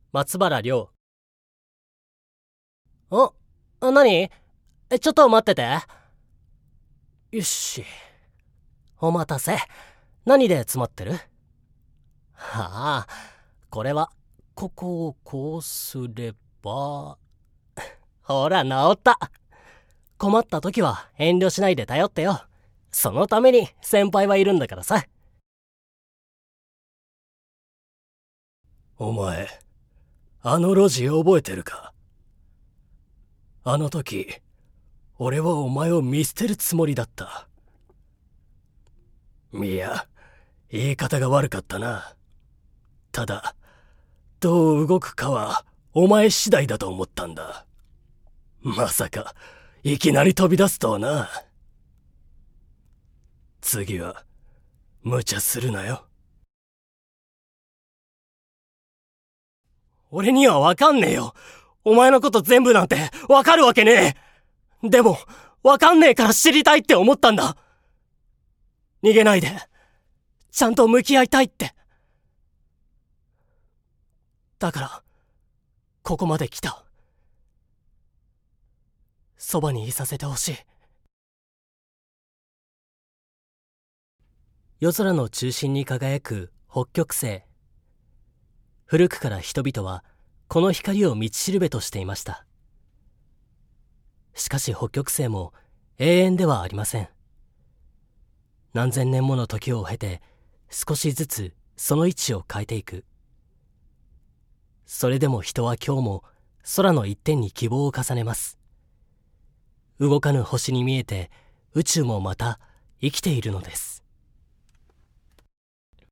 松原亮。何？ちょっと待ってて。よし。お待たせ。何で詰まってる？これは、ここをこうすれば。ほら、治った。困った時は遠慮しないで頼ってよ。そのために先輩はいるんだからさ。 お前、あの路地覚えてるか？あの時、俺はお前を見捨てるつもりだった。いや、言い方が悪かったな。ただ、どう動くかはお前次第だと思ったんだ。まさか、いきなり飛び出すとはな。次は、無茶するなよ。 俺にはわかんねえよ。お前のこと全部なんてわかるわけねえ。でも、わかんねえから知りたいって思ったんだ。逃げないで、ちゃんと向き合いたいって。だから、ここまで来た。そばにいさせてほしい。夜空の中心に輝く北極星。古くから人々はこの光を道しるべとしていました。しかし北極星も永遠ではありません。何千年もの時を経て少しずつその位置を変えていく。それでも人は今日も空の一点に希望を重ねます。動かぬ星に見えて宇宙もまた生きているのです。